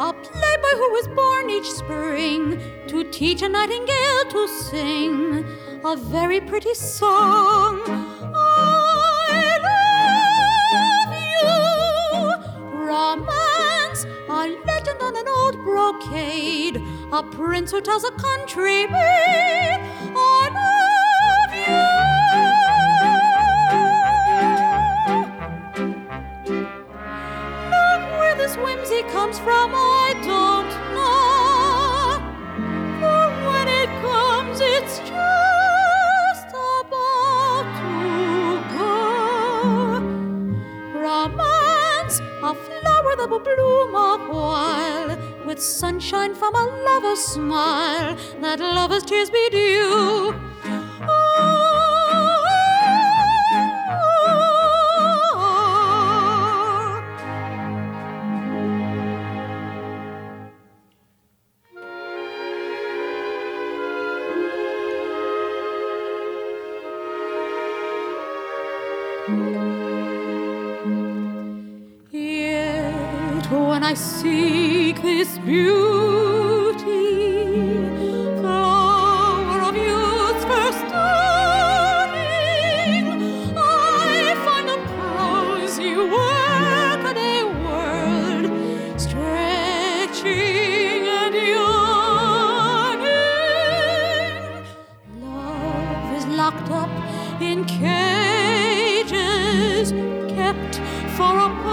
a playboy who was born each spring to teach a nightingale to sing a very pretty song. I love you. Romance, a legend on an old brocade, a prince who tells a country maid, I love you. This whimsy comes from, I don't know. For when it comes, it's just about to go. Romance, a flower that will bloom a while, with sunshine from a lover's smile, that lover's tears be due. Yet when I seek this beauty, flower of youth's first dawning, I find a prosy workaday world, stretching and yawning. Love is locked up in cages, kept for a